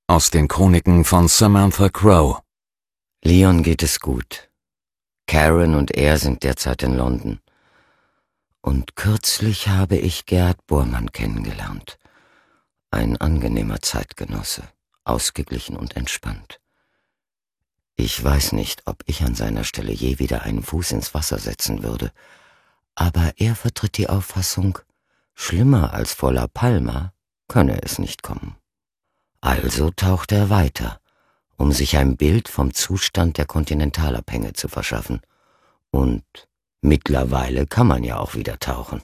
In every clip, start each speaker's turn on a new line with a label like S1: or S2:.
S1: Aus den Chroniken von Samantha Crowe.
S2: Leon geht es gut. Karen und er sind derzeit in London. Und kürzlich habe ich Gerhard Bormann kennengelernt. Ein angenehmer Zeitgenosse, ausgeglichen und entspannt. Ich weiß nicht, ob ich an seiner Stelle je wieder einen Fuß ins Wasser setzen würde, aber er vertritt die Auffassung, schlimmer als vor La Palma könne es nicht kommen. Also taucht er weiter, um sich ein Bild vom Zustand der Kontinentalabhänge zu verschaffen. Und mittlerweile kann man ja auch wieder tauchen.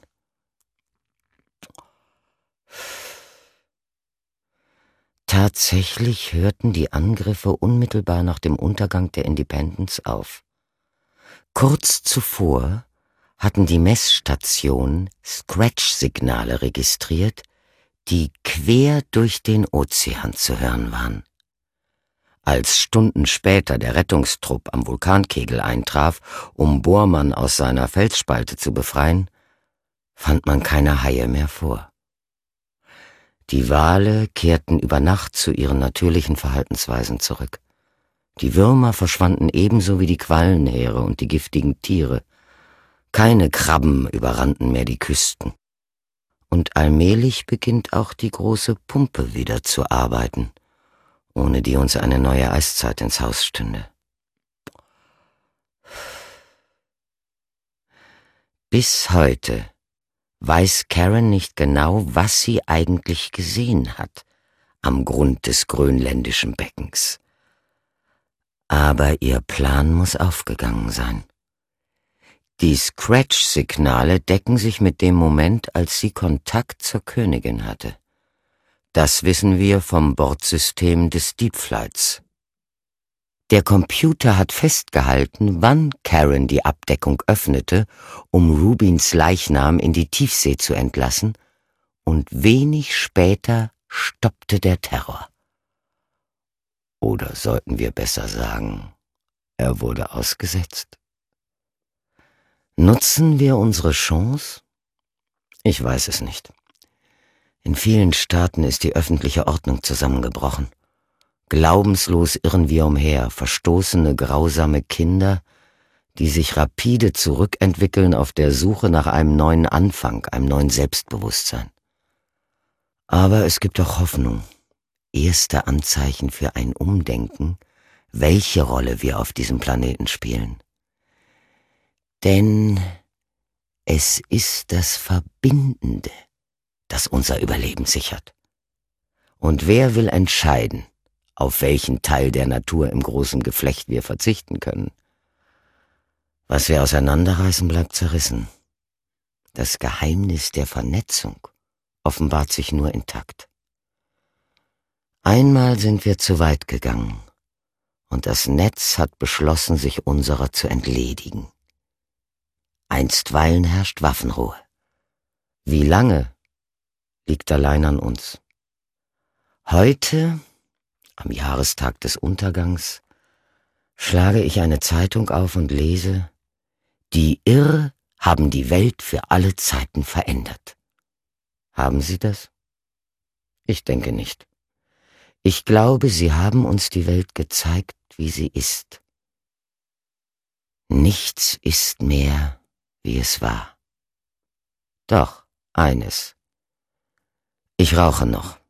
S2: Tatsächlich hörten die Angriffe unmittelbar nach dem Untergang der Independence auf. Kurz zuvor hatten die Messstationen Scratch-Signale registriert, die quer durch den Ozean zu hören waren. Als Stunden später der Rettungstrupp am Vulkankegel eintraf, um Bormann aus seiner Felsspalte zu befreien, fand man keine Haie mehr vor. Die Wale kehrten über Nacht zu ihren natürlichen Verhaltensweisen zurück. Die Würmer verschwanden ebenso wie die Quallenheere und die giftigen Tiere. Keine Krabben überrannten mehr die Küsten. Und allmählich beginnt auch die große Pumpe wieder zu arbeiten, ohne die uns eine neue Eiszeit ins Haus stünde. Bis heute weiß Karen nicht genau, was sie eigentlich gesehen hat am Grund des grönländischen Beckens. Aber ihr Plan muss aufgegangen sein. Die Scratch-Signale decken sich mit dem Moment, als sie Kontakt zur Königin hatte. Das wissen wir vom Bordsystem des Deep Flights. Der Computer hat festgehalten, wann Karen die Abdeckung öffnete, um Rubins Leichnam in die Tiefsee zu entlassen, und wenig später stoppte der Terror. Oder sollten wir besser sagen, er wurde ausgesetzt? Nutzen wir unsere Chance? Ich weiß es nicht. In vielen Staaten ist die öffentliche Ordnung zusammengebrochen. Glaubenslos irren wir umher, verstoßene, grausame Kinder, die sich rapide zurückentwickeln auf der Suche nach einem neuen Anfang, einem neuen Selbstbewusstsein. Aber es gibt auch Hoffnung, erste Anzeichen für ein Umdenken, welche Rolle wir auf diesem Planeten spielen. Denn es ist das Verbindende, das unser Überleben sichert. Und wer will entscheiden, auf welchen Teil der Natur im großen Geflecht wir verzichten können? Was wir auseinanderreißen, bleibt zerrissen. Das Geheimnis der Vernetzung offenbart sich nur intakt. Einmal sind wir zu weit gegangen, und das Netz hat beschlossen, sich unserer zu entledigen. Einstweilen herrscht Waffenruhe. Wie lange, liegt allein an uns. Heute, am Jahrestag des Untergangs, schlage ich eine Zeitung auf und lese: Die Irr haben die Welt für alle Zeiten verändert. Haben sie das? Ich denke nicht. Ich glaube, sie haben uns die Welt gezeigt, wie sie ist. Nichts ist mehr, wie es war. Doch, eines. Ich rauche noch.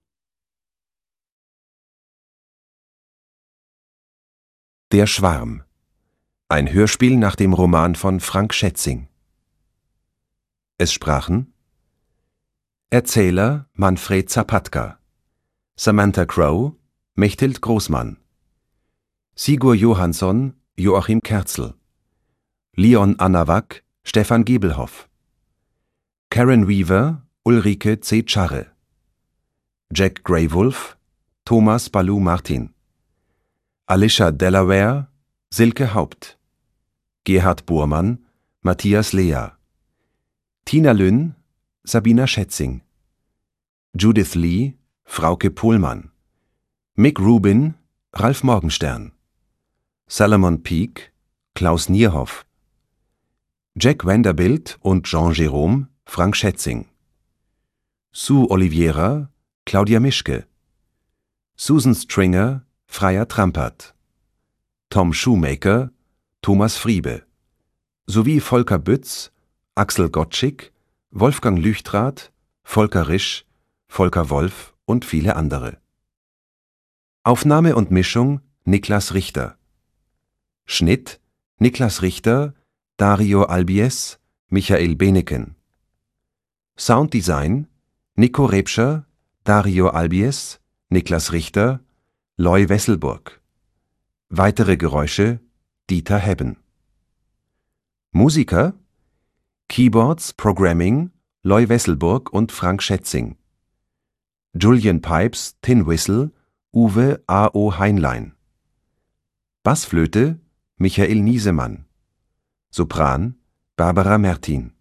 S3: Der Schwarm. Ein Hörspiel nach dem Roman von Frank Schätzing. Es sprachen Erzähler Manfred Zapatka, Samantha Crowe, Mechthild Großmann, Sigur Johansson, Joachim Kerzel, Leon Anawak, Stefan Gebelhoff, Karen Weaver, Ulrike C. Charre, Jack Greywolf, Thomas Balu Martin, Alicia Delaware, Silke Haupt, Gerhard Bormann, Matthias Lea, Tina Lynn, Sabina Schätzing, Judith Lee, Frauke Pohlmann, Mick Rubin, Ralf Morgenstern, Salomon Peake, Klaus Nierhoff, Jack Vanderbilt und Jean Jerome, Frank Schätzing, Sue Oliveira, Claudia Mischke, Susan Stringer, Freya Trampert, Tom Shoemaker, Thomas Friebe, sowie Volker Bütz, Axel Gottschick, Wolfgang Lüchtrath, Volker Risch, Volker Wolf und viele andere. Aufnahme und Mischung Niklas Richter. Schnitt Niklas Richter, Dario Albies, Michael Beneken. Sounddesign Nico Rebscher, Dario Albies, Niklas Richter, Loy Wesselburg. Weitere Geräusche Dieter Hebben. Musiker Keyboards, Programming Loy Wesselburg und Frank Schätzing. Julian Pipes, Tin Whistle, Uwe A.O. Heinlein. Bassflöte Michael Niesemann. Sopran Barbara Mertin.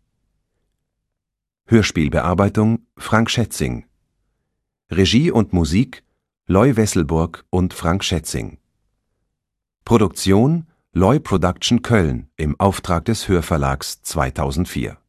S3: Hörspielbearbeitung Frank Schätzing. Regie und Musik Loy Wesselburg und Frank Schätzing. Produktion Loy Production Köln im Auftrag des Hörverlags 2004.